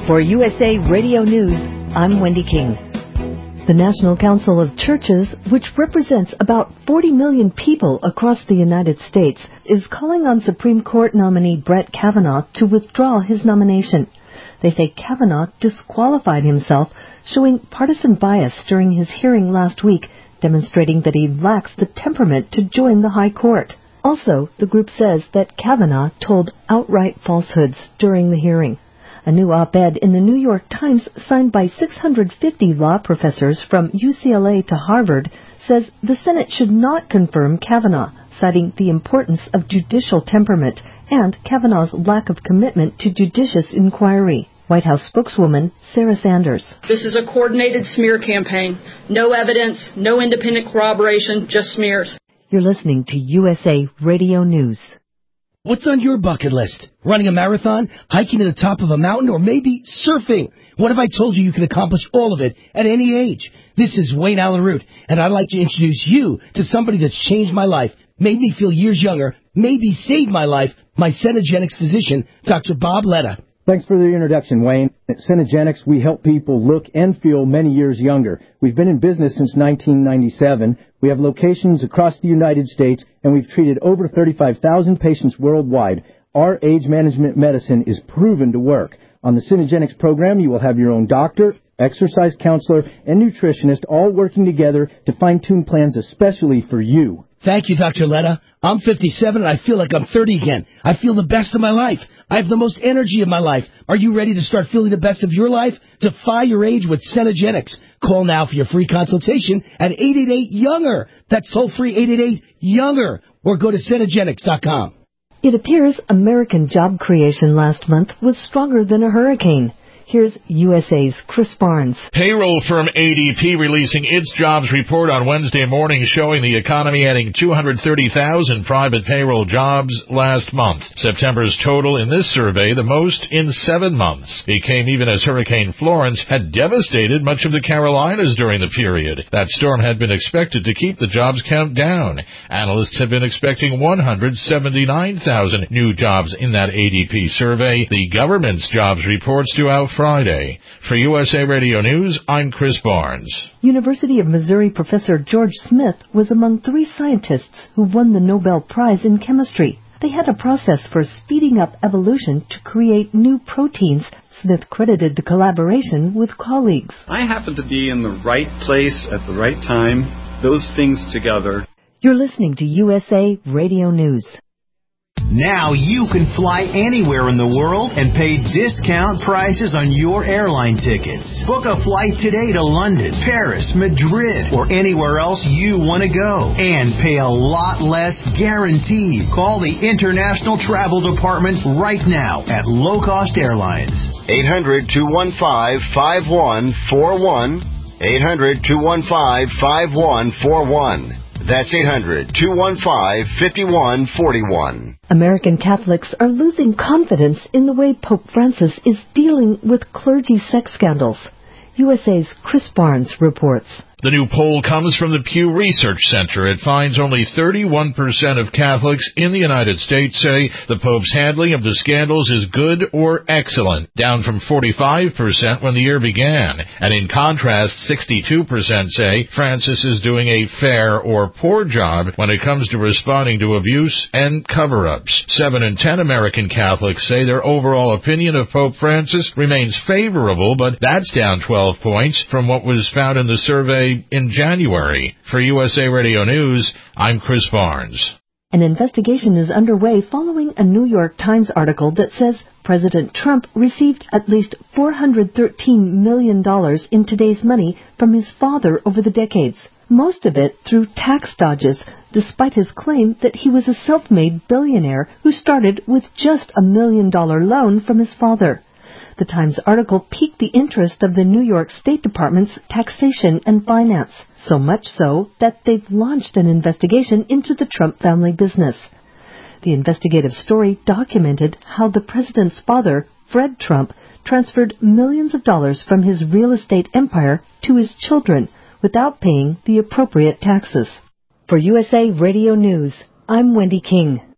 For USA Radio News, I'm Wendy King. The National Council of Churches, which represents about 40 million people across the United States, is calling on Supreme Court nominee Brett Kavanaugh to withdraw his nomination. They say Kavanaugh disqualified himself, showing partisan bias during his hearing last week, demonstrating that he lacks the temperament to join the High Court. Also, the group says that Kavanaugh told outright falsehoods during the hearing. A new op-ed in the New York Times, signed by 650 law professors from UCLA to Harvard, says the Senate should not confirm Kavanaugh, citing the importance of judicial temperament and Kavanaugh's lack of commitment to judicious inquiry. White House spokeswoman Sarah Sanders. This is a coordinated smear campaign. No evidence, no independent corroboration, just smears. You're listening to USA Radio News. What's on your bucket list? Running a marathon, hiking to the top of a mountain, or maybe surfing? What if I told you can accomplish all of it at any age? This is Wayne Allen Root, and I'd like to introduce you to somebody that's changed my life, made me feel years younger, maybe saved my life, my Cenegenics physician, Dr. Bob Letta. Thanks for the introduction, Wayne. At Cenegenics, we help people look and feel many years younger. We've been in business since 1997. We have locations across the United States, and we've treated over 35,000 patients worldwide. Our age management medicine is proven to work. On the Cenegenics program, you will have your own doctor, exercise counselor, and nutritionist all working together to fine-tune plans especially for you. Thank you, Dr. Letta. I'm 57 and I feel like I'm 30 again. I feel the best of my life. I have the most energy of my life. Are you ready to start feeling the best of your life? Defy your age with Cenegenics. Call now for your free consultation at 888-YOUNGER. That's toll-free 888-YOUNGER. Or go to Cenegenics.com. It appears American job creation last month was stronger than a hurricane. Here's USA's Chris Barnes. Payroll firm ADP releasing its jobs report on Wednesday morning, showing the economy adding 230,000 private payroll jobs last month. September's total in this survey, the most in 7 months. It came even as Hurricane Florence had devastated much of the Carolinas during the period. That storm had been expected to keep the jobs count down. Analysts had been expecting 179,000 new jobs in that ADP survey. The government's jobs report's due out Friday. For USA Radio News, I'm Chris Barnes. University of Missouri professor George Smith was among 3 scientists who won the Nobel Prize in chemistry. They had a process for speeding up evolution to create new proteins. Smith credited the collaboration with colleagues. I happened to be in the right place at the right time. Those things together. You're listening to USA Radio News. Now you can fly anywhere in the world and pay discount prices on your airline tickets. Book a flight today to London, Paris, Madrid, or anywhere else you want to go. And pay a lot less guaranteed. Call the International Travel Department right now at Low Cost Airlines. 800-215-5141. 800-215-5141. That's 800-215-5141. American Catholics are losing confidence in the way Pope Francis is dealing with clergy sex scandals. USA's Chris Barnes reports. The new poll comes from the Pew Research Center. It finds only 31% of Catholics in the United States say the Pope's handling of the scandals is good or excellent, down from 45% when the year began. And in contrast, 62% say Francis is doing a fair or poor job when it comes to responding to abuse and cover-ups. 7 in 10 American Catholics say their overall opinion of Pope Francis remains favorable, but that's down 12 points from what was found in the survey in January. For USA Radio News, I'm Chris Barnes. An investigation is underway following a New York Times article that says President Trump received at least $413 million in today's money from his father over the decades, most of it through tax dodges, despite his claim that he was a self-made billionaire who started with just $1 million loan from his father. The Times article piqued the interest of the New York State Department's Taxation and Finance, so much so that they've launched an investigation into the Trump family business. The investigative story documented how the president's father, Fred Trump, transferred millions of dollars from his real estate empire to his children without paying the appropriate taxes. For USA Radio News, I'm Wendy King.